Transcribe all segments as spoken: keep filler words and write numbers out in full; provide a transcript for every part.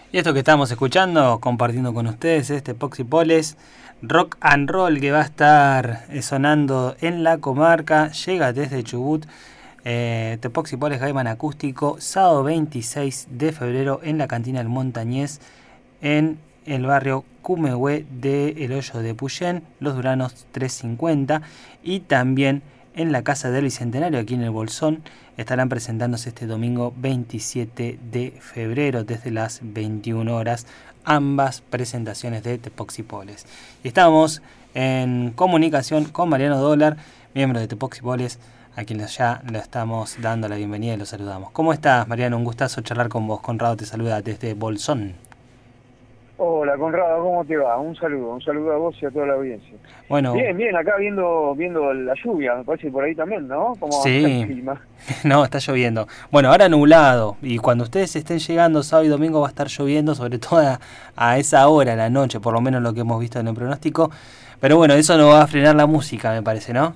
Y esto que estamos escuchando, compartiendo con ustedes, este Poxy Poles, rock and roll que va a estar eh, sonando en la comarca, llega desde Chubut, eh, The Poxy Poles Gaiman acústico, sábado veintiséis de febrero en la cantina El Montañés, en el barrio Cumehué de El Hoyo de Puyén, Los Duranos trescientos cincuenta, y también en la Casa del Bicentenario, aquí en el Bolsón, estarán presentándose este domingo veintisiete de febrero desde las veintiuna horas, ambas presentaciones de Tepoxy Poles. Y estamos en comunicación con Mariano Dólar, miembro de Tepoxy Poles, a quien ya le estamos dando la bienvenida y lo saludamos. ¿Cómo estás, Mariano? Un gustazo charlar con vos. Conrado te saluda desde Bolsón. Hola, Conrado, ¿cómo te va? Un saludo, un saludo a vos y a toda la audiencia. Bueno, Bien, bien, acá viendo viendo la lluvia, me parece por ahí también, ¿no? ¿Cómo anda el sí, clima? no, está lloviendo. Bueno, ahora nublado, y cuando ustedes estén llegando sábado y domingo va a estar lloviendo, sobre todo a, a esa hora, la noche, por lo menos lo que hemos visto en el pronóstico. Pero bueno, eso no va a frenar la música, me parece, ¿no?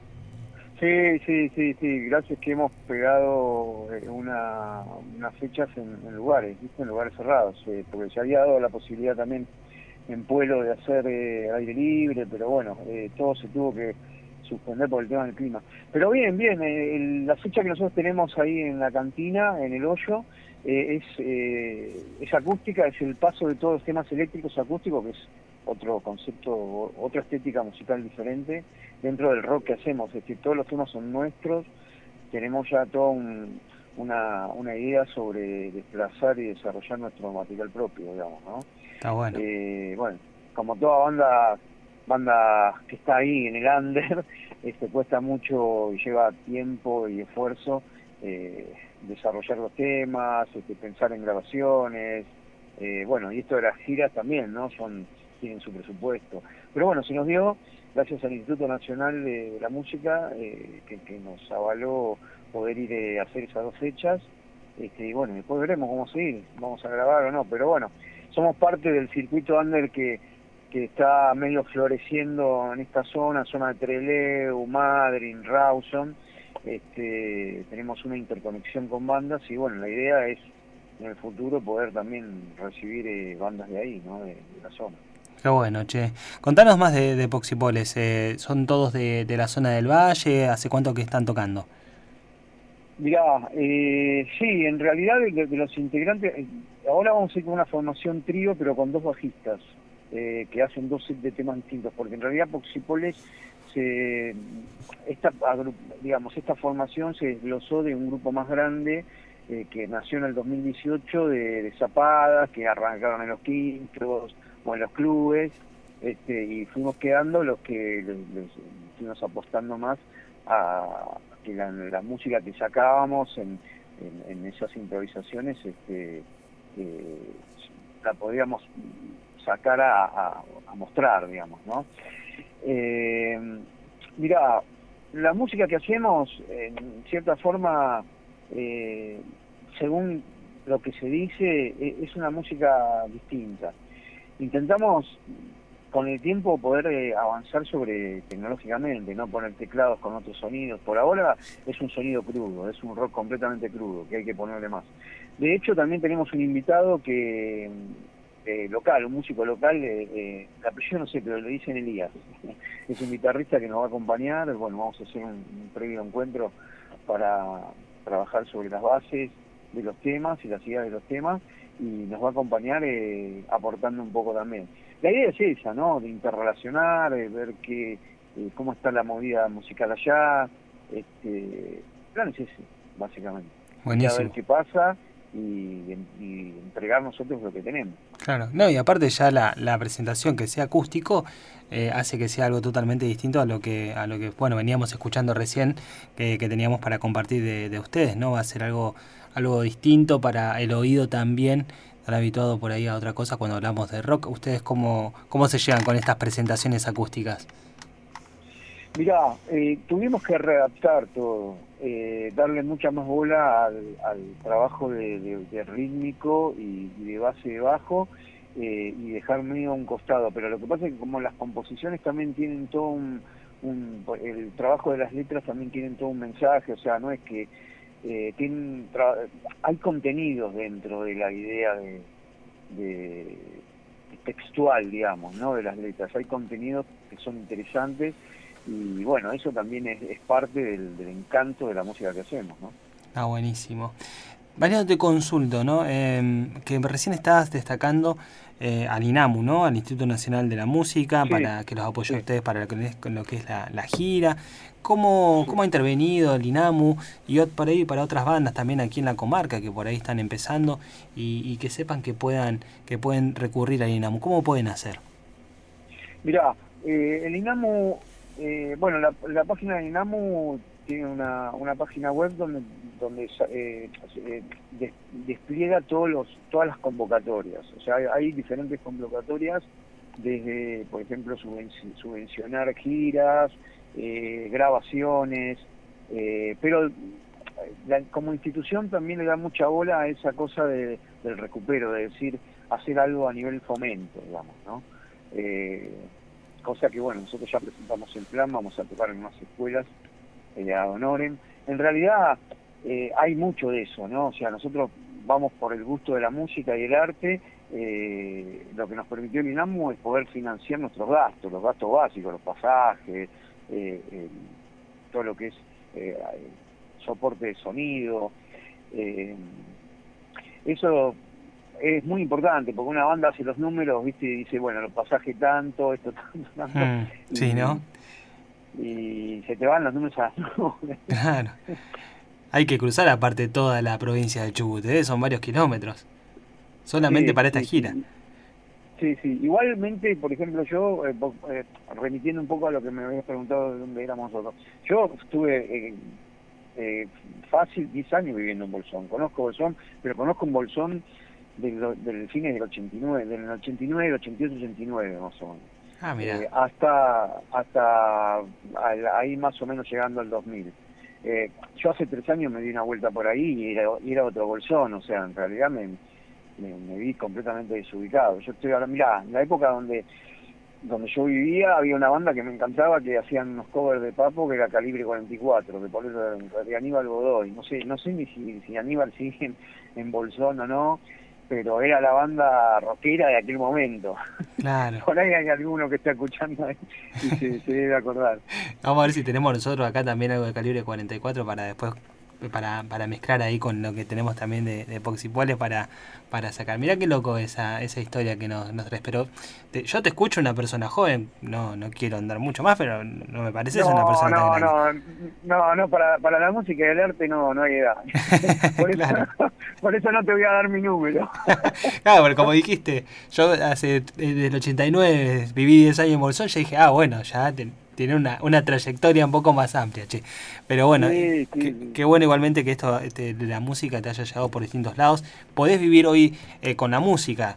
Sí, sí, sí, sí, gracias que hemos pegado eh, una, unas fechas en, en lugares, ¿viste? En lugares cerrados, eh, porque se había dado la posibilidad también en Pueblo de hacer eh, aire libre, pero bueno, eh, todo se tuvo que suspender por el tema del clima. Pero bien, bien, eh, el- la fecha que nosotros tenemos ahí en la cantina, en el hoyo, eh, es, eh, es acústica, es el paso de todos los temas eléctricos acústicos, que es otro concepto, o- otra estética musical diferente dentro del rock que hacemos, es decir, todos los temas son nuestros, tenemos ya toda un- una, una idea sobre desplazar y desarrollar nuestro material propio, digamos, ¿no? Está bueno. Eh, bueno, como toda banda banda que está ahí en el under, este, cuesta mucho y lleva tiempo y esfuerzo eh, desarrollar los temas, este, pensar en grabaciones, eh, bueno, y esto de las giras también, ¿no? Son, tienen su presupuesto. Pero bueno, se nos dio, gracias al Instituto Nacional de la Música, eh, que, que nos avaló poder ir eh, a hacer esas dos fechas, este, y bueno, después veremos cómo seguir, vamos a grabar o no, pero bueno, somos parte del circuito under que, que está medio floreciendo en esta zona, zona de Trelew, Madryn, Rawson. Este, tenemos una interconexión con bandas y bueno, la idea es en el futuro poder también recibir eh, bandas de ahí, ¿no? De, de la zona. Qué bueno, che. Contanos más de, de Poxy Poles. Eh, ¿son todos de, de la zona del Valle? ¿Hace cuánto que están tocando? Mirá, eh, sí, en realidad de, de los integrantes, eh, ahora vamos a ir con una formación trío, pero con dos bajistas, eh, que hacen dos sets de temas distintos, porque en realidad Poxipoles, se, esta, agru- digamos, esta formación se desglosó de un grupo más grande, eh, que nació en el dos mil dieciocho de, de zapadas, que arrancaron en los quintos o en los clubes, este, y fuimos quedando los que les, les fuimos apostando más a que la, la música que sacábamos en, en, en esas improvisaciones este, eh, la podíamos sacar a, a, a mostrar, digamos, ¿no? Eh, Mira, la música que hacemos, en cierta forma, eh, según lo que se dice, e- es una música distinta. Intentamos con el tiempo poder eh, avanzar sobre tecnológicamente, no poner teclados con otros sonidos. Por ahora es un sonido crudo, es un rock completamente crudo, que hay que ponerle más. De hecho, también tenemos un invitado que eh, local, un músico local, eh, eh, el apellido no sé, pero le dicen Elías. Es un guitarrista que nos va a acompañar. Bueno, vamos a hacer un, un previo encuentro para trabajar sobre las bases de los temas y las ideas de los temas, y nos va a acompañar eh, aportando un poco también. La idea es esa, ¿no? De interrelacionar, de ver qué, eh, cómo está la movida musical allá. Este, el plan es ese, básicamente. Ir a ver Buenísimo. qué pasa y, y entregar nosotros lo que tenemos. Claro, no, y aparte ya la, la presentación que sea acústico eh, hace que sea algo totalmente distinto a lo que, a lo que bueno, veníamos escuchando recién que, que teníamos para compartir de, de ustedes, ¿no? Va a ser algo, algo distinto para el oído también, estar habituado por ahí a otra cosa cuando hablamos de rock. ¿Ustedes cómo, cómo se llevan con estas presentaciones acústicas? Mirá, eh, tuvimos que readaptar todo, eh, darle mucha más bola al, al trabajo de, de- de rítmico y, y de base de bajo, eh, y dejar medio a un costado. Pero lo que pasa es que como las composiciones también tienen todo un, un- el trabajo de las letras también tienen todo un mensaje, o sea, no es que eh, tienen tra- hay contenidos dentro de la idea de textual, digamos, ¿no? De las letras. Hay contenidos que son interesantes y bueno, eso también es, es parte del, del encanto de la música que hacemos, ¿no? Ah, buenísimo. Mariano, te consulto, ¿no? Eh, que recién estabas destacando eh, al INAMU, ¿no? Al Instituto Nacional de la Música, Sí, para que los apoye sí, a ustedes para lo que es, con lo que es la, la gira. ¿Cómo, sí. ¿Cómo ha intervenido el INAMU y ot- por ahí para otras bandas también aquí en la comarca que por ahí están empezando y, y que sepan que puedan que pueden recurrir al INAMU? ¿Cómo pueden hacer? Mirá, eh, el INAMU, eh, bueno, la, la página del INAMU tiene una, una página web donde donde eh, eh, des, despliega todos los todas las convocatorias. O sea, hay, hay diferentes convocatorias desde, por ejemplo, subvenci- subvencionar giras, eh, grabaciones, eh, pero la, como institución también le da mucha bola a esa cosa de, del recupero, de decir, hacer algo a nivel fomento, digamos, ¿no? Eh, cosa que, bueno, nosotros ya presentamos el plan, vamos a tocar en unas escuelas eh, ad honorem. En realidad eh, hay mucho de eso, ¿no? O sea, nosotros vamos por el gusto de la música y el arte, eh, lo que nos permitió el INAMU es poder financiar nuestros gastos, los gastos básicos, los pasajes, eh, eh, todo lo que es eh, soporte de sonido. Eh, eso es muy importante, porque una banda hace los números, ¿viste? Y dice, bueno, los pasajes tanto, esto tanto, tanto, Mm, sí, y, ¿no? y se te van los números a las nubes. Claro. Hay que cruzar aparte toda la provincia de Chubut, ¿eh? Son varios kilómetros. Solamente Sí, para esta sí, gira. sí. Sí, sí. Igualmente, por ejemplo, yo, eh, eh, remitiendo un poco a lo que me habías preguntado de dónde éramos nosotros, yo estuve eh, eh, fácil diez años viviendo en Bolsón. Conozco Bolsón, pero conozco un Bolsón del, del fines del ochenta y nueve, del ochenta y nueve, del ochenta y ocho, ochenta y nueve más o menos. Ah, Eh, mirá. hasta hasta al, ahí más o menos llegando al dos mil. Eh, yo hace tres años me di una vuelta por ahí y era, y era otro Bolsón, o sea, en realidad me, me, me vi completamente desubicado. Yo estoy ahora, mirá, en la época donde donde yo vivía había una banda que me encantaba que hacían unos covers de Papo que era Calibre cuarenta y cuatro, que por eso de Aníbal Godoy, no sé, no sé ni si, si Aníbal sigue en, en Bolsón o no, pero era la banda rockera de aquel momento. Claro. Por ahí hay alguno que está escuchando ahí y se, se debe acordar. Vamos a ver si tenemos nosotros acá también algo de calibre cuarenta y cuatro para después para, para mezclar ahí con lo que tenemos también de, de Poxipoles para, para sacar. Mirá qué loco esa, esa historia que nos, nos traes. Pero te, yo te escucho una persona joven, no, no quiero andar mucho más, pero no me pareces una No, persona tan no, grande. no, no, no, para, para la música y el arte no, no hay edad. Por eso, Claro. por eso no te voy a dar mi número. Claro, porque como dijiste, yo hace desde el ochenta y nueve viví diez años en Bolsón, ya dije, ah, bueno, ya te, tiene una, una trayectoria un poco más amplia, che. Pero bueno, eh, Sí, sí, qué, sí. qué bueno igualmente que esto este, de la música te haya llegado por distintos lados. Podés vivir hoy eh, con la música,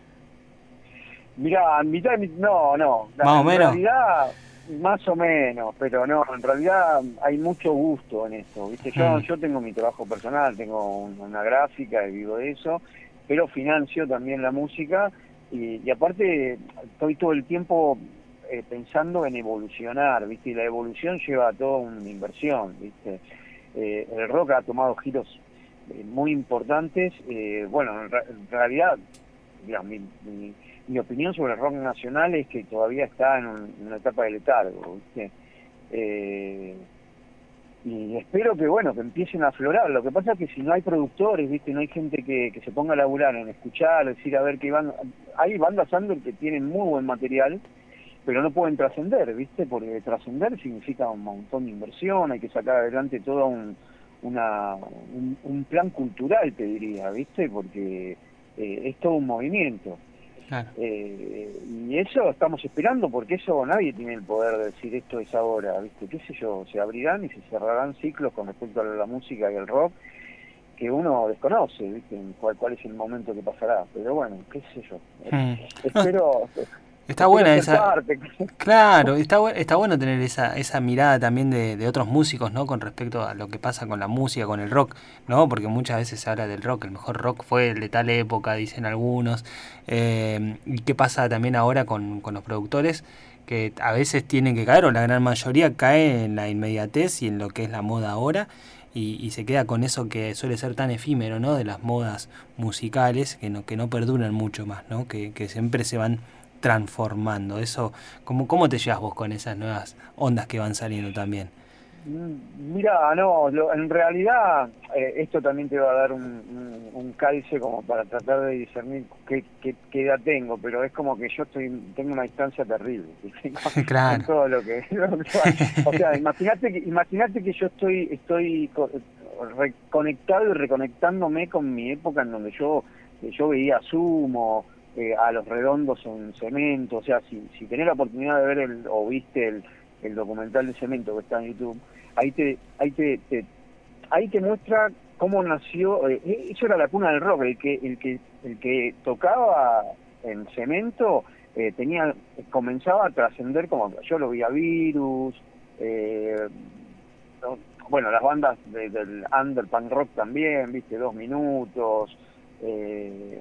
Mirá, en mitad, de mi- no, no, la- más o en menos. realidad más o menos, pero no, en realidad hay mucho gusto en esto, ¿viste? Yo, Mm, yo tengo mi trabajo personal, tengo un- una gráfica y vivo de eso, pero financio también la música y, y aparte estoy todo el tiempo eh, pensando en evolucionar, ¿viste? Y la evolución lleva a toda una inversión, ¿viste? Eh, el rock ha tomado giros eh, muy importantes, eh, bueno, en, re- en realidad, digamos, mi, mi mi opinión sobre el rock nacional es que todavía está en, un, en una etapa de letargo, ¿viste? Eh, y espero que, bueno, que empiecen a aflorar. Lo que pasa es que si no hay productores, ¿viste? No hay gente que, que se ponga a laburar en escuchar, decir a ver qué van... Hay bandas under que tienen muy buen material, pero no pueden trascender, ¿viste? Porque trascender significa un montón de inversión, hay que sacar adelante todo un, una, un, un plan cultural, te diría, ¿viste? Porque eh, es todo un movimiento. claro. Eh, y eso estamos esperando, porque eso nadie tiene el poder de decir esto es ahora, ¿viste? ¿Qué sé yo? Se abrirán y se cerrarán ciclos con respecto a la música y el rock que uno desconoce, ¿viste? Cuál, cuál es el momento que pasará. Pero bueno, qué sé yo. Mm. No, Espero, está espero buena ser esa. parte. Claro, está, bu- está bueno tener esa, esa mirada también de, de otros músicos, ¿no? Con respecto a lo que pasa con la música, con el rock, ¿no? Porque muchas veces se habla del rock, el mejor rock fue el de tal época, dicen algunos. Eh, y qué pasa también ahora con, con los productores, que a veces tienen que caer, o la gran mayoría cae en la inmediatez y en lo que es la moda ahora. y, y se queda con eso que suele ser tan efímero, ¿no? De las modas musicales que no, que no perduran mucho más, ¿no? Que, que siempre se van transformando. Eso, ¿cómo, cómo te llevas vos con esas nuevas ondas que van saliendo también? Mira, no, lo, en realidad eh, esto también te va a dar un, un, un calce como para tratar de discernir qué, qué, qué edad tengo, pero es como que yo estoy tengo una distancia terrible, ¿viste? con, con Claro. todo lo que, lo que o sea, imagínate que imagínate que yo estoy estoy co- reconectado y reconectándome con mi época en donde yo yo veía Sumo, eh, a Los Redondos en Cemento, o sea, si si tenés la oportunidad de ver el o viste el el documental de Cemento que está en YouTube, ahí te ahí te, te ahí te muestra cómo nació, eh, eso era la cuna del rock, el que el que el que tocaba en Cemento eh, tenía comenzaba a trascender, como yo lo vi a Virus, eh, no, bueno, las bandas de, del under punk rock también, viste, Dos Minutos, eh,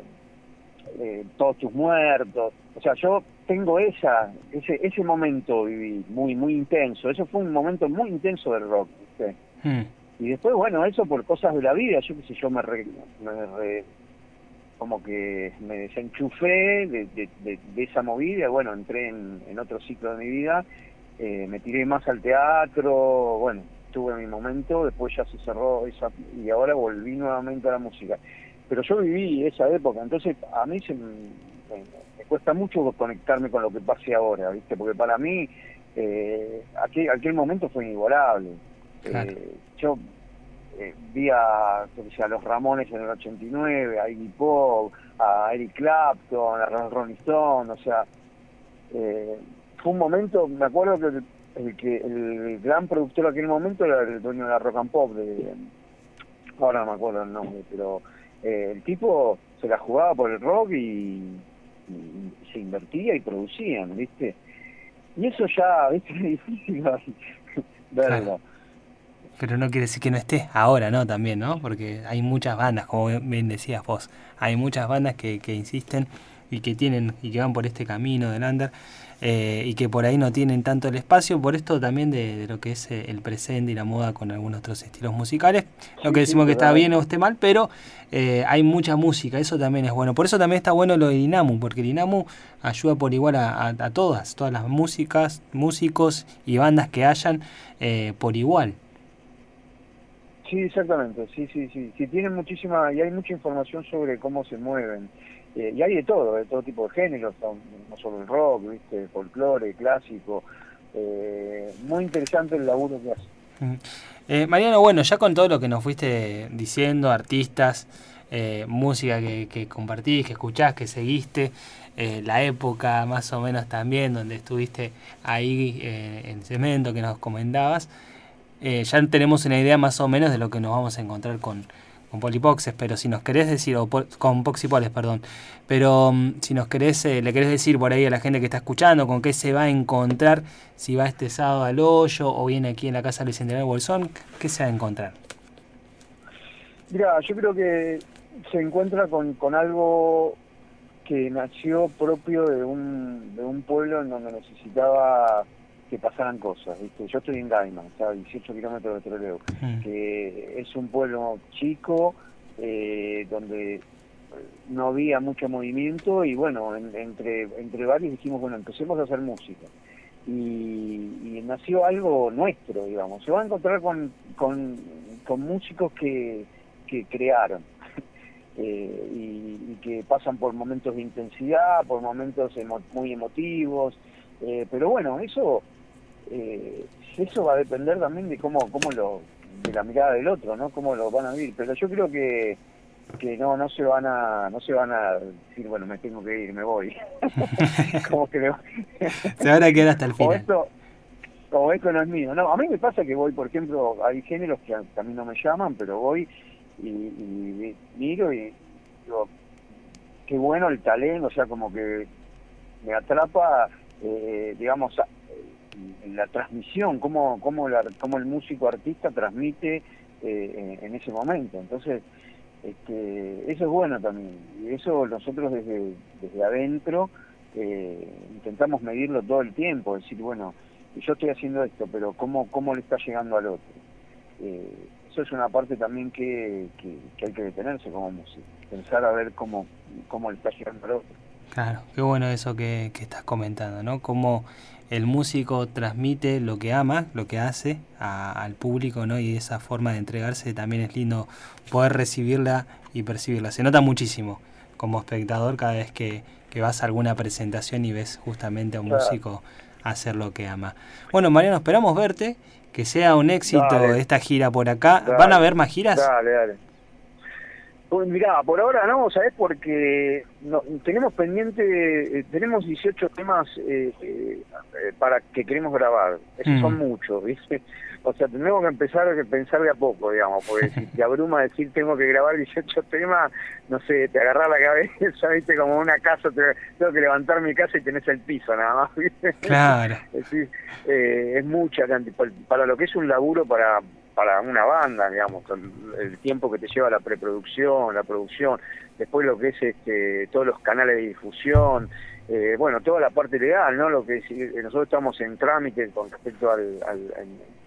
eh, Todos Tus Muertos, o sea, yo tengo esa ese ese momento viví muy muy intenso, eso fue un momento muy intenso del rock, ¿viste? Hmm. Y después, bueno, eso por cosas de la vida, yo qué sé, yo me, re, me re, como que me desenchufé de, de, de, de esa movida, bueno, entré en, en otro ciclo de mi vida, eh, me tiré más al teatro, bueno, tuve mi momento, después ya se cerró esa, y ahora volví nuevamente a la música. Pero yo viví esa época, entonces a mí se me, me, me cuesta mucho conectarme con lo que pase ahora, ¿viste? Porque para mí eh, aquel, aquel momento fue inigualable. Claro. Eh, yo eh, vi a, a los Ramones en el ochenta y nueve, a Iggy Pop, a Eric Clapton, a los Rolling Stones, o sea, eh, fue un momento, me acuerdo que el, el que el gran productor de aquel momento era el dueño de la Rock and Pop, de, ahora no me acuerdo el nombre, pero eh, el tipo se la jugaba por el rock y, y se invertía y producían, ¿viste? Y eso ya, ¿viste? Es difícil Claro. verlo. Pero no quiere decir que no esté ahora, ¿no? También, ¿no? Porque hay muchas bandas, como bien decías vos, hay muchas bandas que, que insisten y que tienen y que van por este camino del under, eh, y que por ahí no tienen tanto el espacio, por esto también de, de lo que es eh, el presente y la moda con algunos otros estilos musicales. No Sí, que sí, decimos que está bien totalmente. o esté mal, pero eh, hay mucha música, eso también es bueno. Por eso también está bueno lo de Inamu, porque el Inamu ayuda por igual a, a, a todas, todas las músicas, músicos y bandas que hayan, eh, por igual. Sí, exactamente, sí, sí, sí, sí, tienen muchísima, y hay mucha información sobre cómo se mueven, eh, y hay de todo, de todo tipo de géneros, no, no solo el rock, viste, folclore, clásico, eh, muy interesante el laburo que hace. Mm. Eh, Mariano, bueno, ya con todo lo que nos fuiste diciendo, artistas, eh, música que, que compartís, que escuchás, que seguiste, eh, la época más o menos también donde estuviste ahí eh, en Cemento que nos comentabas, eh, ya tenemos una idea más o menos de lo que nos vamos a encontrar con, con Polipoxes, pero si nos querés decir, o po- con Poxipoles, perdón, pero um, si nos querés, eh, le querés decir por ahí a la gente que está escuchando con qué se va a encontrar, si va este sábado al hoyo o viene aquí en la casa del Bicentenario Bolsón, ¿qué se va a encontrar? Mira, yo creo que se encuentra con, con algo que nació propio de un, de un pueblo en donde necesitaba que pasaran cosas, ¿viste? Yo estoy en Gaima, está a dieciocho kilómetros de Trelew, Mm. que es un pueblo chico, eh, donde no había mucho movimiento y bueno, en, entre, entre varios dijimos, bueno, empecemos a hacer música. Y, y nació algo nuestro, digamos. Se va a encontrar con, con, con músicos que, que crearon. Eh, y, y que pasan por momentos de intensidad, por momentos emo muy emotivos, eh, pero bueno, eso eh, eso va a depender también de cómo cómo lo de la mirada del otro, ¿no? Cómo lo van a vivir, pero yo creo que que no no se van a no se van a decir, bueno, me tengo que ir, me voy. Como que me... Se van a quedar hasta el o final. esto o esto no es mío. No, a mí me pasa que voy, por ejemplo, hay géneros que a, que a mí no me llaman, pero voy y, y miro y digo, qué bueno el talento, o sea, como que me atrapa, eh, digamos, a, en la transmisión, cómo, cómo, la, cómo el músico artista transmite eh, en, en ese momento. Entonces, este, eso es bueno también, y eso nosotros desde, desde adentro eh, intentamos medirlo todo el tiempo, decir, bueno, yo estoy haciendo esto, pero ¿cómo, cómo le está llegando al otro? Eh, eso es una parte también que, que, que hay que detenerse como músico, pensar a ver cómo, cómo le está llegando al otro. Claro, qué bueno eso que, que estás comentando, ¿no? Cómo el músico transmite lo que ama, lo que hace a, al público, ¿no? Y esa forma de entregarse también es lindo poder recibirla y percibirla. Se nota muchísimo como espectador cada vez que, que vas a alguna presentación y ves justamente a un Claro. músico hacer lo que ama. Bueno, Mariano, esperamos verte, que sea un éxito Dale. esta gira por acá. Dale. ¿Van a haber más giras? Dale, dale. Pues mirá, por ahora no, ¿sabés? Porque no, tenemos pendiente, eh, tenemos dieciocho temas eh, eh, para que queremos grabar. Esos Mm. son muchos, ¿viste? O sea, tenemos que empezar a pensar de a poco, digamos, porque si te abruma decir tengo que grabar dieciocho temas, no sé, te agarrás la cabeza, ¿viste? Como una casa, te, tengo que levantar mi casa y tenés el piso nada más, ¿viste? Claro. Es decir, eh, es mucha cantidad, para lo que es un laburo para... para una banda, digamos, el tiempo que te lleva la preproducción, la producción, después lo que es este, todos los canales de difusión, eh, bueno, toda la parte legal, ¿no? Lo que es, nosotros estamos en trámite con respecto al, al, al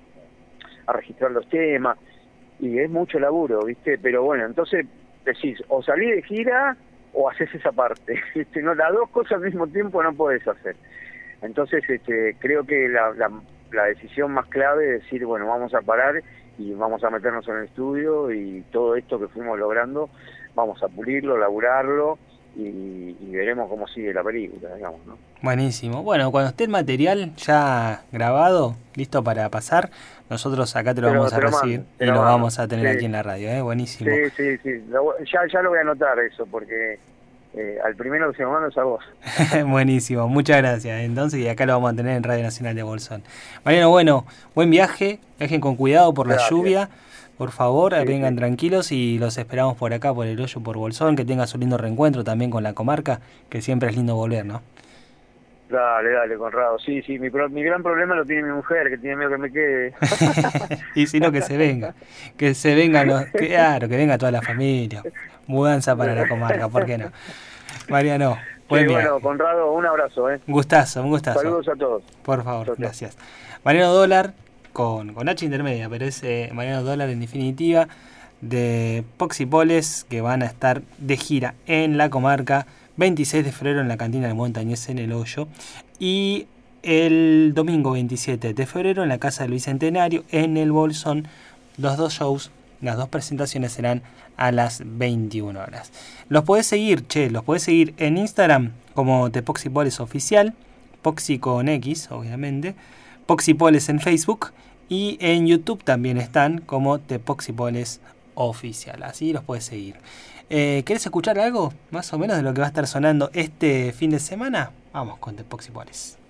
a registrar los temas, y es mucho laburo, ¿viste? Pero bueno, entonces decís, o salís de gira o haces esa parte, ¿viste? No, las dos cosas al mismo tiempo no podés hacer. Entonces, este, creo que la, la la decisión más clave es decir, bueno, vamos a parar y vamos a meternos en el estudio y todo esto que fuimos logrando, vamos a pulirlo, laburarlo y, y veremos cómo sigue la película, digamos, ¿no? Buenísimo. Bueno, cuando esté el material ya grabado, listo para pasar, nosotros acá te lo Pero vamos a te lo recibir mando, te y lo lo mando. vamos a tener Sí. aquí en la radio, ¿eh? Buenísimo. Sí, sí, sí, lo- ya, ya lo voy a anotar eso, porque eh, al primero que se me manda es a vos. Buenísimo, muchas gracias. Entonces, y acá lo vamos a tener en Radio Nacional de Bolsón. Mariano, bueno, buen viaje, viajen con cuidado por la Gracias. lluvia, por favor, Sí, vengan sí. tranquilos y los esperamos por acá, por el hoyo, por Bolsón, que tengas un lindo reencuentro también con la comarca, que siempre es lindo volver, ¿no? Dale, dale, Conrado. Sí, sí, mi, pro- mi gran problema lo tiene mi mujer, que tiene miedo que me quede. Y si no, que se venga, que se vengan los, que, claro, que venga toda la familia, mudanza para la comarca, ¿por qué no? Mariano, buen Sí, viaje. bueno, Conrado, un abrazo, ¿eh? Un gustazo, un gustazo. Saludos a todos. Por favor, Chau, chau. gracias. Mariano Dólar, con, con H intermedia, pero es eh, Mariano Dólar en definitiva, de Poxipoles, que van a estar de gira en la comarca, veintiséis de febrero en la cantina del Montañés en El Hoyo, y el domingo veintisiete de febrero en la Casa del Bicentenario en el Bolsón. Los dos shows, las dos presentaciones serán a las veintiuna horas. Los podés seguir, che, los podés seguir en Instagram como The Poxipoles Oficial, Poxi con X, obviamente, Poxipoles en Facebook, y en YouTube también están como The Poxipoles Oficial, así los puedes seguir. Eh, ¿Querés escuchar algo más o menos de lo que va a estar sonando este fin de semana? Vamos con The Poxipoles.